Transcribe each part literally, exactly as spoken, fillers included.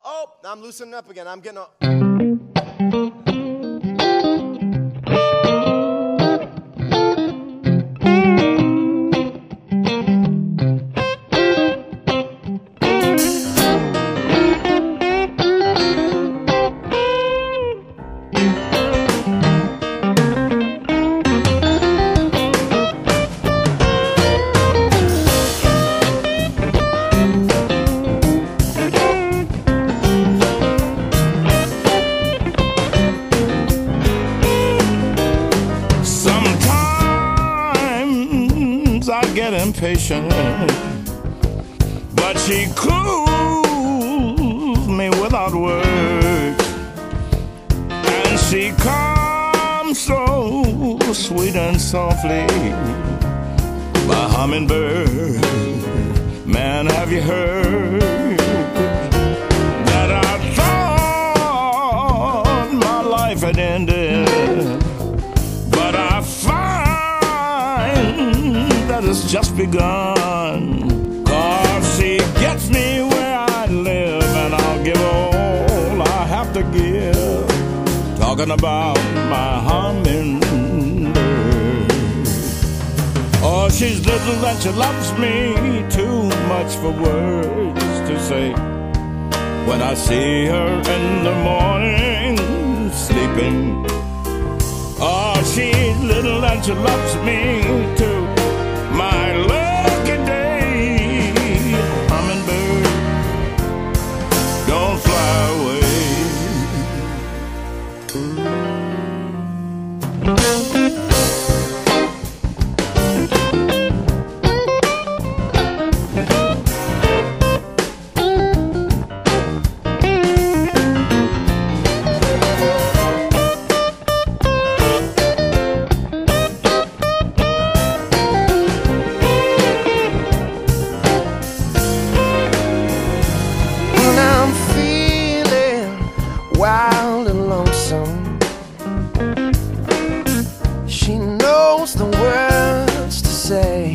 Oh, I'm loosening up again. I'm getting a... Get impatient, but she cools me without words, and she comes so sweet and softly. My hummingbird, man, have you heard that I thought my life had ended, but I find that it's just begun. Cause she gets me where I live, and I'll give all I have to give. Talking about my hummingbird. Oh, she's little and she loves me too much for words to say. When I see her in the morning sleeping, oh, she's little and she loves me too. My lucky day, hummingbird, don't fly away. Wild and lonesome, she knows the words to say,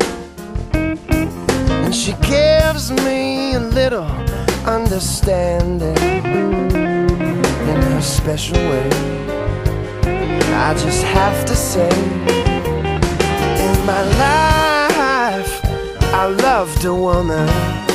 and she gives me a little understanding in her special way. I just have to say, in my life I loved a woman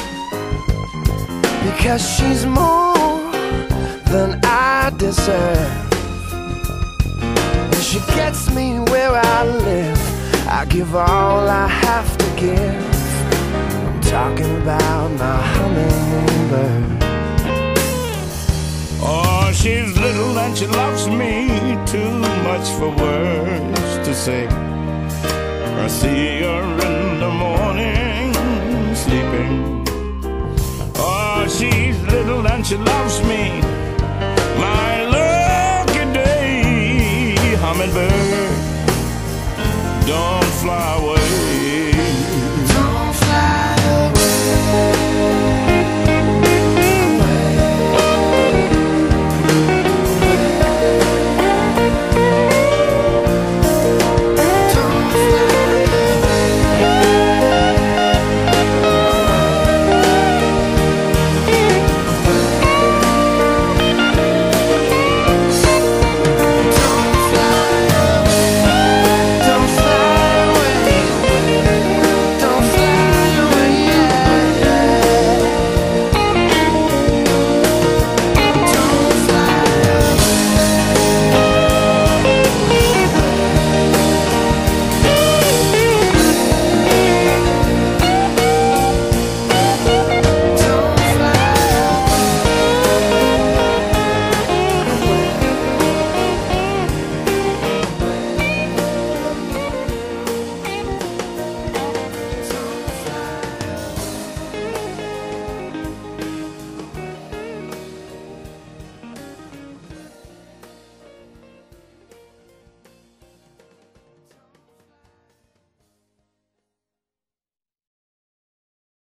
because she's more than I deserve, and she gets me where I live. I give all I have to give. I'm talking about my hummingbird. Oh, she's little and she loves me too much for words to say. I see her in the morning sleeping. Oh, she's little and she loves me. My lucky day, hummingbird, don't fly away.